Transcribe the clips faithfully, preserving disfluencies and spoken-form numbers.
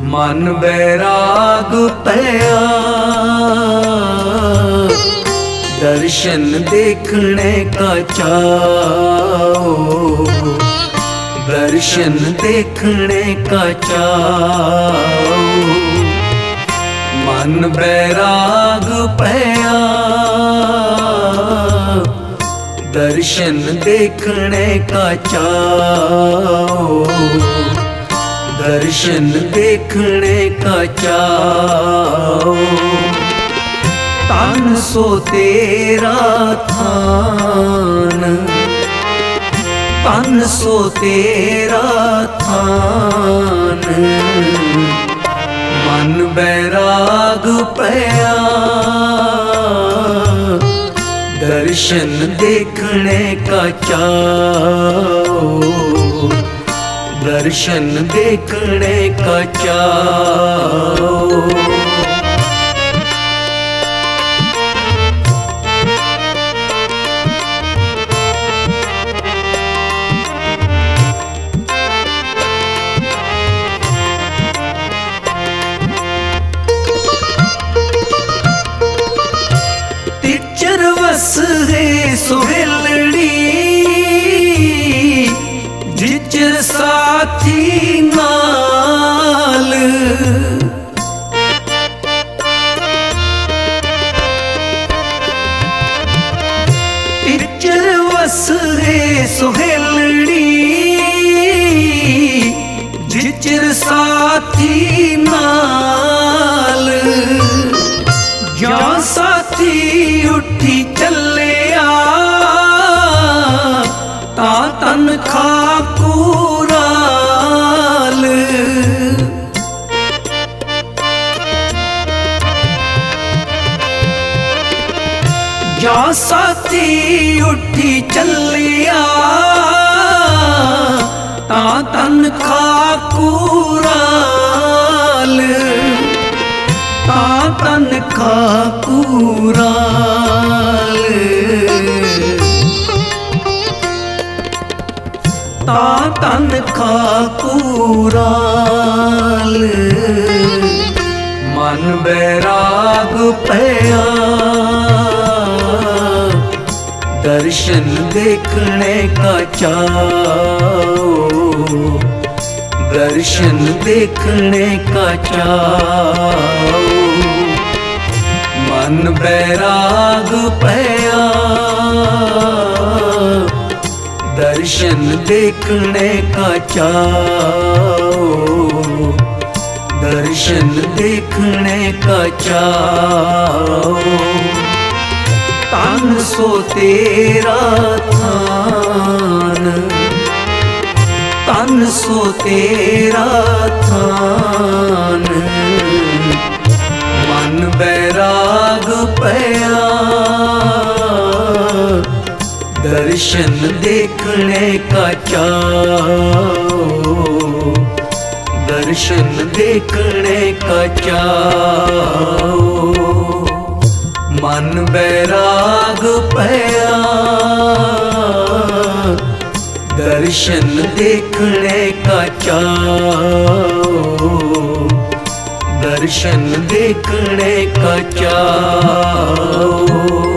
मन बैराग पया दर्शन देखने का चाओ, दर्शन देखने का चाओ। मन बैराग पया दर्शन देखने का चाओ, दर्शन देखने का चाओ। तन सो तेरा थान, तन सो तेरा थान। मन बैराग पया दर्शन देखने का चाओ, दर्शन देखने का चाओ। तिचर वस है सुहेलड़ी जिचर साथी नाल। तिचर वस है सुहेलड़ी जिचर साथी नाल। जा साथी उठी चलिया ता तन खाकूराल। जा साथी उठी चलिया ता तन खाकूराल, ता तन खाकूराल। ता तन खाकूराल। मन बैराग पया दर्शन देखने का चाओ, दर्शन देखने का चाओ। मन बैराग पया दर्शन देखने का चाओ, दर्शन देखने का चाओ। तन सो तेरा थान, तन सो तेरा थान। मन बैराग पया दर्शन देखने का चाओ, दर्शन देखने का चाओ। मन बैराग पया दर्शन देखने का चाओ, दर्शन देखने का चाओ।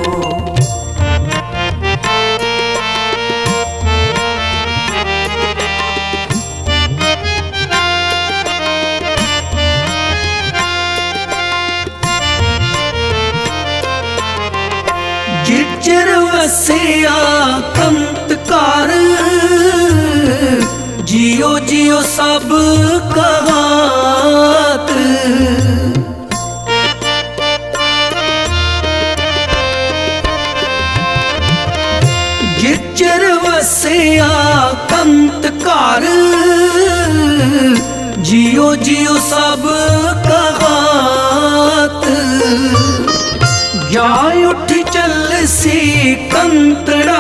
जिचर वसिया कंतकार जियो जियो सब कहात। जिचर वसिया कंतकार जियो जियो सब कहात। जाय उठ चल सी कंतड़ा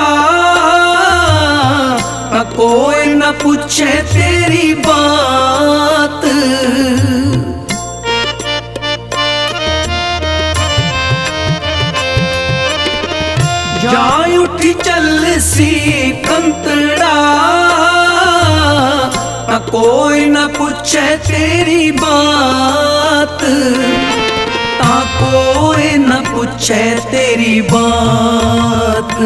कोई न पूछे तेरी बात। जाय उठ चल सी कंतड़ा कोई न पूछे तेरी बात, ता कोई न पूछे तेरी बात,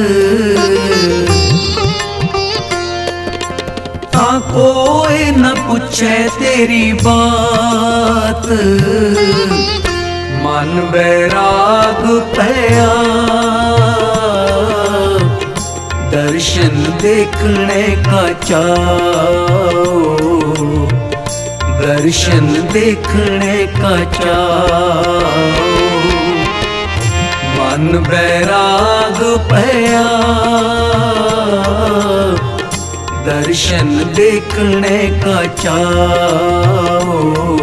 ता कोई न पूछे तेरी बात। मन बैराग पया दर्शन देखने का चाओ, दर्शन देखने का चाओ। मन बैराग पया दर्शन देखने का चाओ,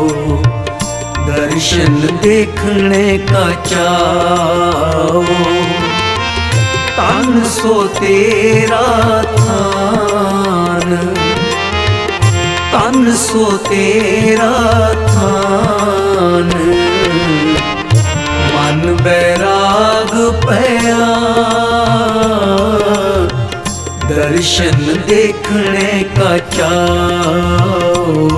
दर्शन देखने का चाओ। तन सो तेरा थान, तन सो तेरा थान। मन बैराग पया दर्शन देखने का चाओ,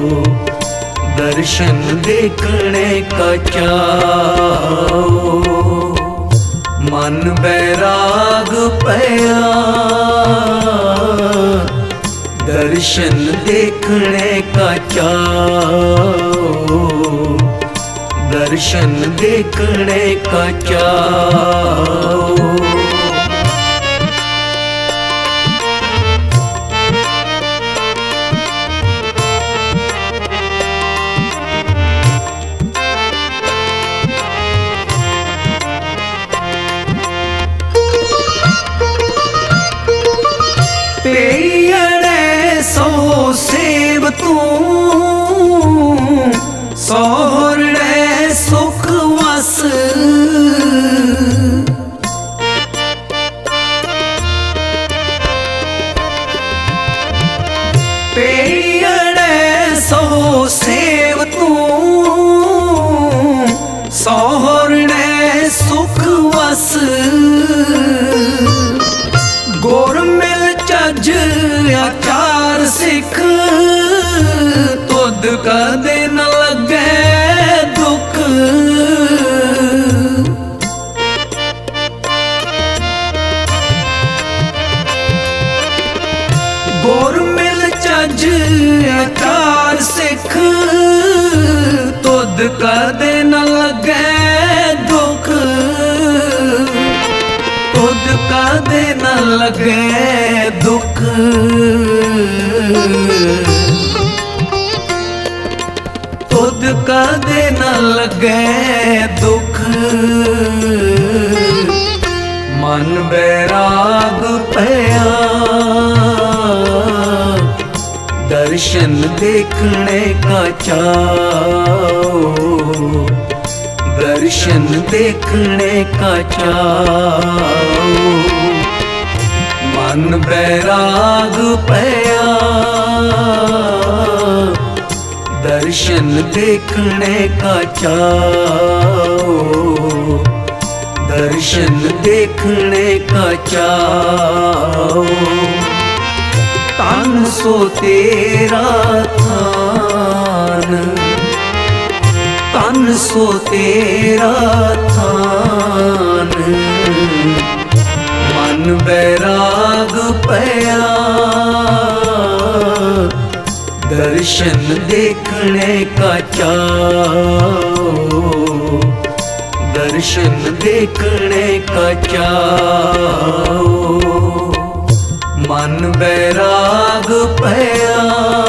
दर्शन देखने का चाओ। मन बैराग पया दर्शन देखने का चाओ, दर्शन देखने का चाओ। पेयड़े सो सेव तू सोहरड़े सुख वस, पेयड़े सो सेव तू सोहरड़े सुख वस। गोर मिल चज आचार सिख तुद कदे न लगे दुख। गोर मिल चज आचार सिख तुद कदे न लगे दुख, तुद कदे न लगे दुख। तुद कदे न लगे दुख। मन बैराग पया दर्शन देखने का चाओ, दर्शन देखने का चाओ। मन बैराग पया दर्शन देखने का चाओ, दर्शन देखने का चाओ। तन सो तेरा थान, तन सो तेरा थान। मन बैराग पया दर्शन देखने का चाओ, दर्शन देखने का चाओ। मन बैराग पया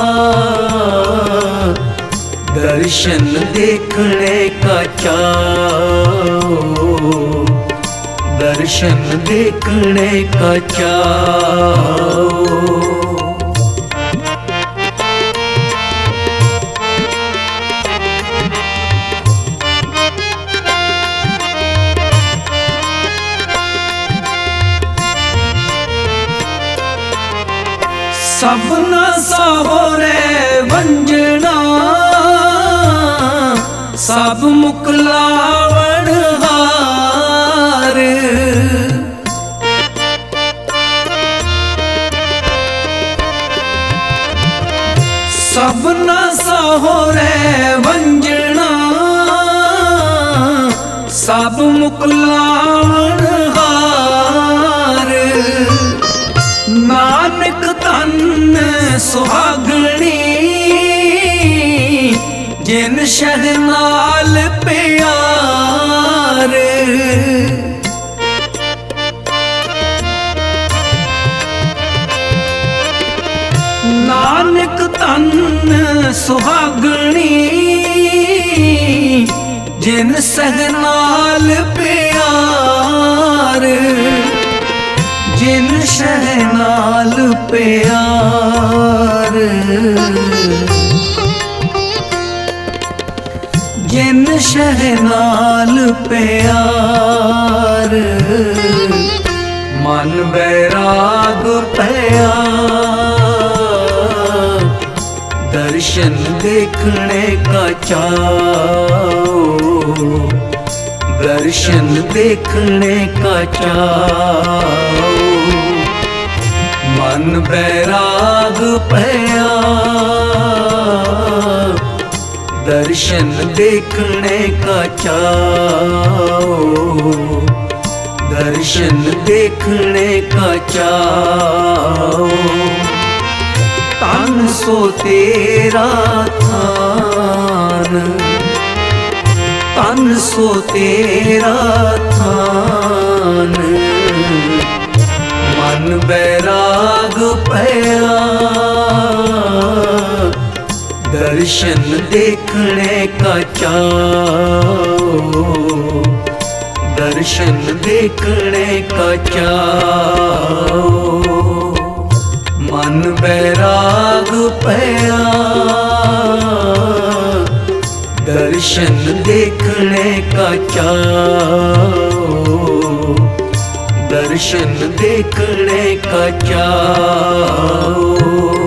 दर्शन देखने का चाओ, दर्शन देखने का चाओ। सबना साहोरे वंजना सब मुकलावण हार। मुकलावन हार। नानक धन सुहागणी जिन शहनाल प्यार। नानक धन सुहागणी जिन सहनाल प्यार। जिन शहनाल प्यार। जिन शहनाल प्यार। मन बैराग पया दर्शन देखने का चाओ। दर्शन देखने का चाओ। मन बैराग पया दर्शन देखने का चाओ। दर्शन देखने का चाओ। तन सो तेरा थान। तन सो तेरा थान। मन बैराग पया दर्शन देखने का चाओ। दर्शन देखने का चाओ। मन बैराग पया दर्शन देखने का चाओ। दर्शन देखने का चाओ।